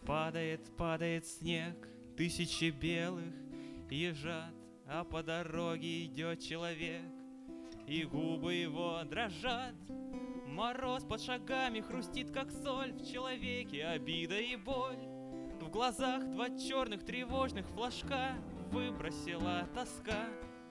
Падает, падает снег, тысячи белых ежат, а по дороге идет человек, и губы его дрожат. Мороз под шагами хрустит, как соль, в человеке обида и боль. В глазах два черных тревожных флажка выбросила тоска.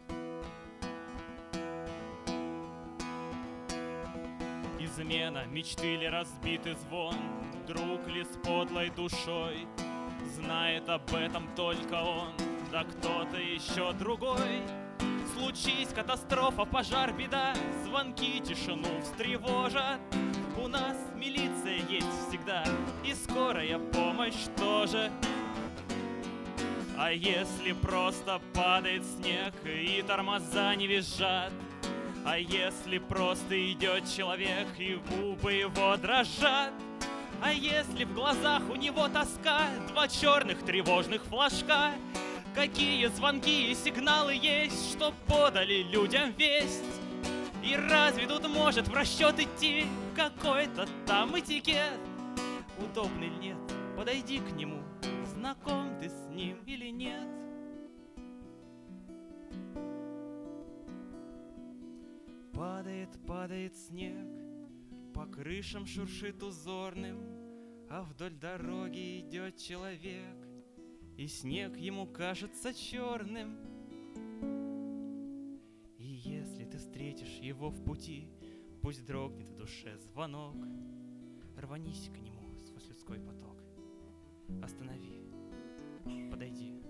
Измена, мечты ли разбитый звон, друг ли с подлой душой, знает об этом только он, да кто-то еще другой. Случись катастрофа, пожар, беда, звонки тишину встревожат. У нас милиция есть всегда, и скорая помощь тоже. А если просто падает снег и тормоза не визжат? А если просто идет человек и губы его дрожат? А если в глазах у него тоска, два черных тревожных флажка? Какие звонки и сигналы есть, что подали людям весть? И разве тут может в расчет идти какой-то там этикет? Удобный ли нет? Подойди к нему, знаком ты с ним или нет? Падает, падает снег, по крышам шуршит узорным, а вдоль дороги идет человек, и снег ему кажется черным. И если ты встретишь его в пути, пусть дрогнет в душе звонок, рванись к нему сквозь людской поток. Останови, подойди.